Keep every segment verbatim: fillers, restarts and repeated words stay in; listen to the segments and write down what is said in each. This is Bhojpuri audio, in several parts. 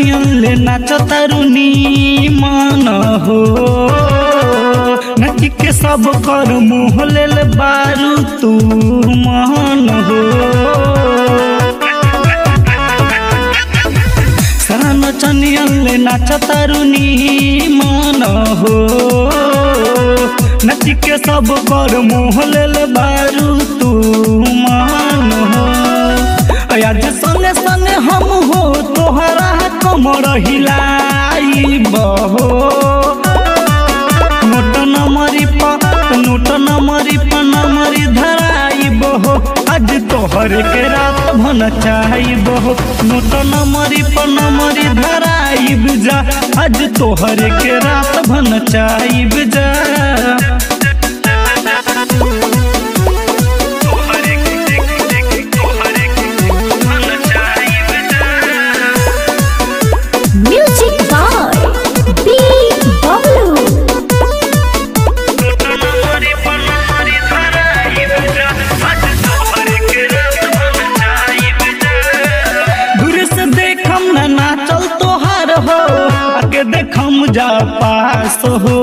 चनियन ले नाच तरुनी मन हो नची के सब कर मुँह लेल बारू तू मन हो सन चनियन ले नाच तरुनी मन हो नची के सब कर मुँह लेल बारू तू मन हो आज संगे संगे हम हो तोहरा कमर हिलाई बहो नोट नमरी प नोट नमरी प नमरी धराई बहो आज तोहर के रात भन चाही बहो नोट नमरी प नमरी धराई जा आज तोहर के रात भन चाही जा देखम जा पास हो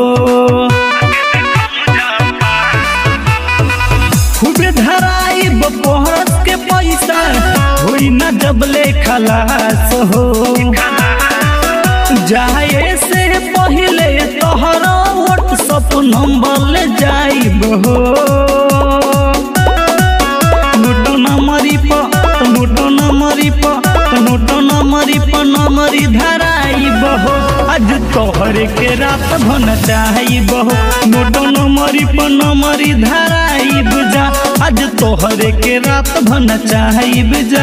खूबे धराई बपहरस के पैसा होई न जबले खलास हो जाए से पहले तोहरा व्हाट्सएप नंबर ले जाइब हो नोट नंबरी प नोट नंबरी प नोट नंबरी प नंबरी धराई बहो आज तोहर के रात भन चाही बहो नोट नंबरी प नंबरी धराई जा आज तोहर के रात भन चाही जा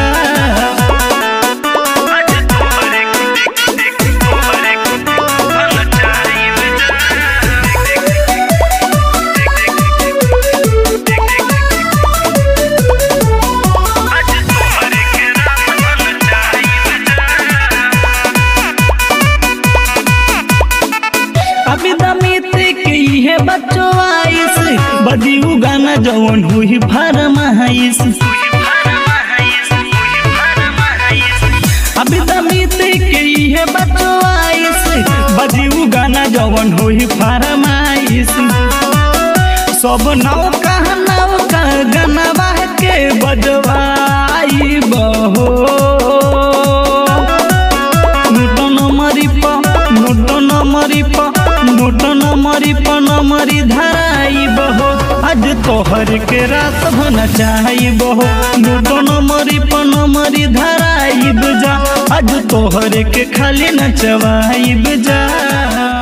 बच्चों आइस बदियू गाना जवन हुई फरमाइश अभी तमीत के ये बच्चों आइस बदियू गाना जवन हुई फरमाइश सब नाव का नाव का गाना बाह के बजवाई बहो नोट नंबरी प नोट नंबरी प नोट नंबरी प नंबरी धराई बहो आज तोहर के रात भन चाही बहो नोट नंबरी प नंबरी धराई जा आज तोहर के खाली नचवाई जा।